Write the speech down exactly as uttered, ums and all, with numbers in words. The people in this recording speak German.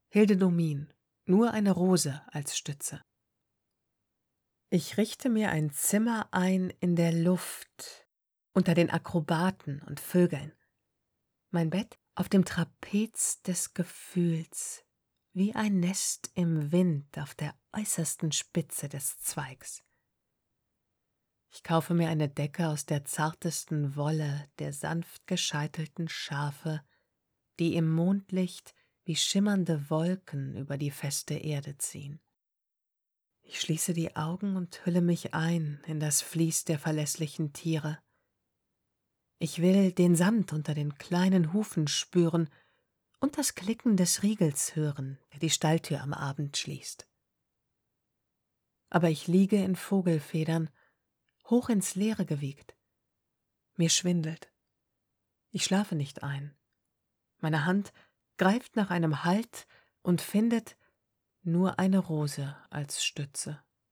Hilde Domin, nur eine Rose als Stütze. Ich richte mir ein Zimmer ein in der Luft, unter den Akrobaten und Vögeln. Mein Bett auf dem Trapez des Gefühls, wie ein Nest im Wind auf der äußersten Spitze des Zweigs. Ich kaufe mir eine Decke aus der zartesten Wolle der sanft gescheitelten Schafe, die im Mondlicht wie schimmernde Wolken über die feste Erde ziehen. Ich schließe die Augen und hülle mich ein in das Vlies der verlässlichen Tiere. Ich will den Sand unter den kleinen Hufen spüren und das Klicken des Riegels hören, der die Stalltür am Abend schließt. Aber ich liege in Vogelfedern, hoch ins Leere gewiegt. Mir schwindelt. Ich schlafe nicht ein. Meine Hand greift nach einem Halt und findet nur eine Rose als Stütze.